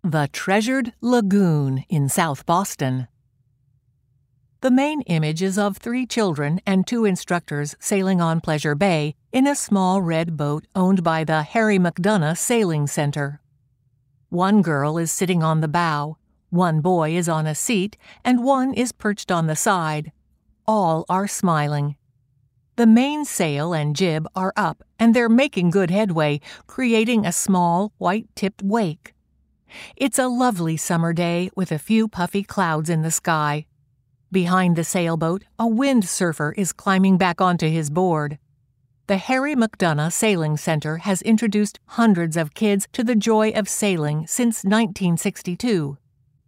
The Treasured Lagoon in South Boston. The main image is of 3 children and 2 instructors sailing on Pleasure Bay in a small red boat owned by the Harry McDonough Sailing Center. One girl is sitting on the bow, 1 boy is on a seat, and 1 is perched on the side. All are smiling. The mainsail and jib are up, and they're making good headway, creating a small, white-tipped wake. It's a lovely summer day with a few puffy clouds in the sky. Behind the sailboat, a windsurfer is climbing back onto his board. The Harry McDonough Sailing Center has introduced hundreds of kids to the joy of sailing since 1962.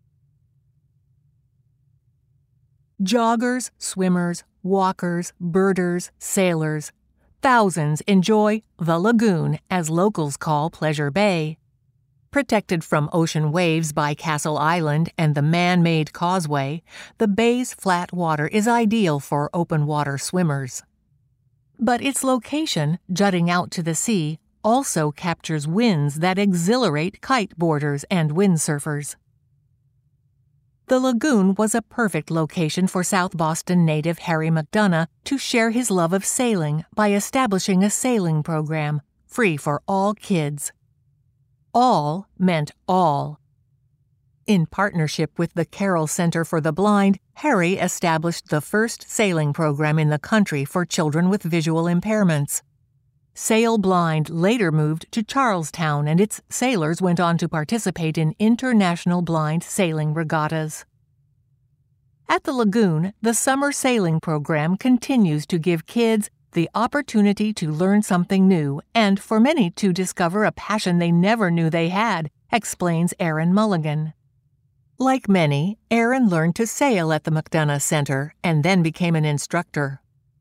Joggers, swimmers, walkers, birders, sailors. Thousands enjoy the lagoon, as locals call Pleasure Bay. Protected from ocean waves by Castle Island and the man-made causeway, the bay's flat water is ideal for open-water swimmers. But its location, jutting out to the sea, also captures winds that exhilarate kiteboarders and windsurfers. The lagoon was a perfect location for South Boston native Harry McDonough to share his love of sailing by establishing a sailing program, free for all kids. All meant all. In partnership with the Carroll Center for the Blind, Harry established the first sailing program in the country for children with visual impairments. Sail Blind later moved to Charlestown, and its sailors went on to participate in international blind sailing regattas. At the lagoon, the summer sailing program continues to give kids the opportunity to learn something new and for many to discover a passion they never knew they had, explains Erin Mulligan. Like many, Erin learned to sail at the McDonough Center and then became an instructor.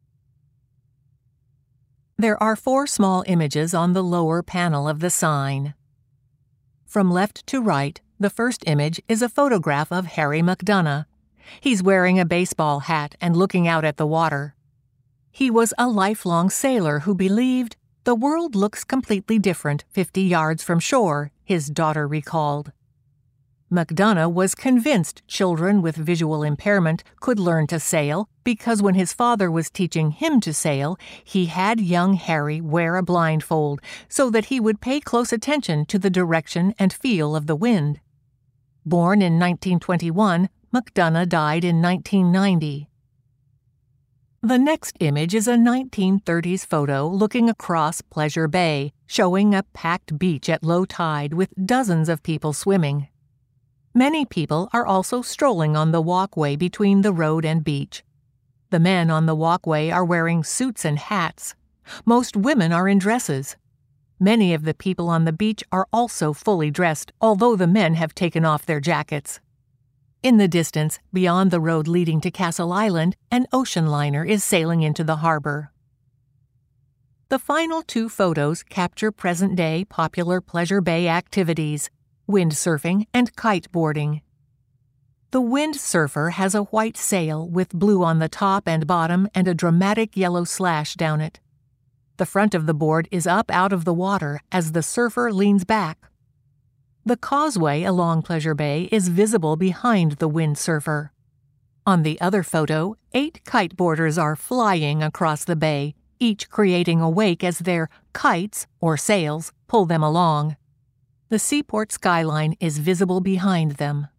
There are 4 small images on the lower panel of the sign. From left to right, the first image is a photograph of Harry McDonough. He's wearing a baseball hat and looking out at the water. He was a lifelong sailor who believed the world looks completely different 50 yards from shore, his daughter recalled. McDonough was convinced children with visual impairment could learn to sail because when his father was teaching him to sail, he had young Harry wear a blindfold so that he would pay close attention to the direction and feel of the wind. Born in 1921, McDonough died in 1990. The next image is a 1930s photo looking across Pleasure Bay, showing a packed beach at low tide with dozens of people swimming. Many people are also strolling on the walkway between the road and beach. The men on the walkway are wearing suits and hats. Most women are in dresses. Many of the people on the beach are also fully dressed, although the men have taken off their jackets. In the distance, beyond the road leading to Castle Island, an ocean liner is sailing into the harbor. The final 2 photos capture present-day popular Pleasure Bay activities: windsurfing and kiteboarding. The windsurfer has a white sail with blue on the top and bottom and a dramatic yellow slash down it. The front of the board is up out of the water as the surfer leans back. The causeway along Pleasure Bay is visible behind the windsurfer. On the other photo, 8 kiteboarders are flying across the bay, each creating a wake as their kites, or sails, pull them along. The seaport skyline is visible behind them.